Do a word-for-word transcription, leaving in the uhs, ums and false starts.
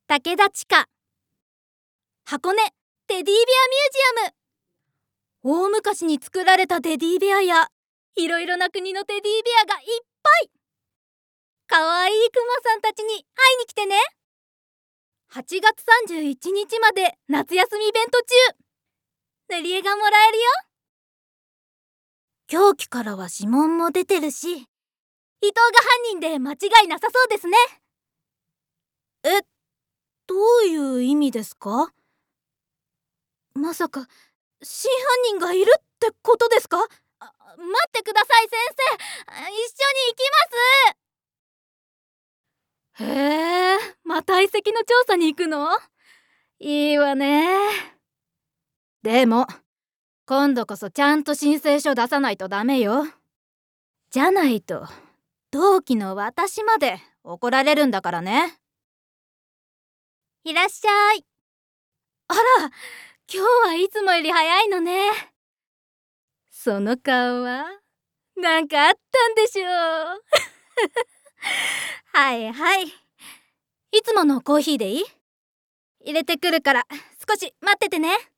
武田千佳。箱根テディベアミュージアム。大昔に作られたテディベアやいろいろな国のテディベアがいっぱい。かわいいクマさんたちに会いに来てね。はちがつさんじゅういちにちまで夏休みイベント中。塗り絵がもらえるよ。凶器からは指紋も出てるし、伊藤が犯人で間違いなさそうですね。え、どういう意味ですか？まさか真犯人がいるってことですか？あ、待ってください先生、一緒に行きます。へえ、また遺跡の調査に行くの？いいわね。でも今度こそちゃんと申請書出さないとダメよ。じゃないと同期の私まで怒られるんだからね。いらっしゃい。あら、今日はいつもより早いのね。その顔はなんかあったんでしょう。はいはい、いつものコーヒーでいい？入れてくるから少し待っててね。